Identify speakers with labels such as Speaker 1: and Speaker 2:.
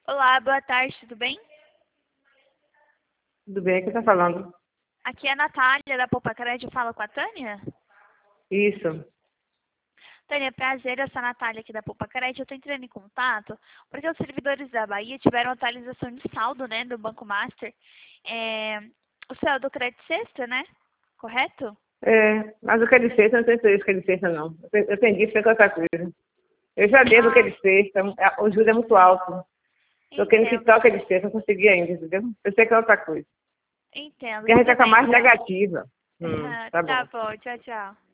Speaker 1: Olá, boa tarde, tudo bem?
Speaker 2: Tudo bem, quem tá falando?
Speaker 1: Aqui é a Natália, da Poupa Crédito, fala com a Tânia?
Speaker 2: Isso.
Speaker 1: Tânia, prazer, eu sou a Natália aqui da Poupa Crédito. Eu estou entrando em contato porque os servidores da Bahia tiveram atualização de saldo, né, do Banco Master. O seu é do Crédito Sexta, né? Correto?
Speaker 2: É, mas o que é de sexta, não tem serviço que é de sexta, não. Eu entendi, foi com outra coisa. Eu já devo o que é
Speaker 1: Ah,
Speaker 2: de sexta, o juros é muito alto. Tô querendo que
Speaker 1: entendo.
Speaker 2: toque de sexta, não consegui ainda, entendeu? Eu sei que é outra coisa.
Speaker 1: Entendo,
Speaker 2: Porque a gente
Speaker 1: tudo
Speaker 2: tá com a
Speaker 1: bem
Speaker 2: mais
Speaker 1: então.
Speaker 2: negativa. Tá
Speaker 1: Tá
Speaker 2: bom.
Speaker 1: bom, tchau, tchau.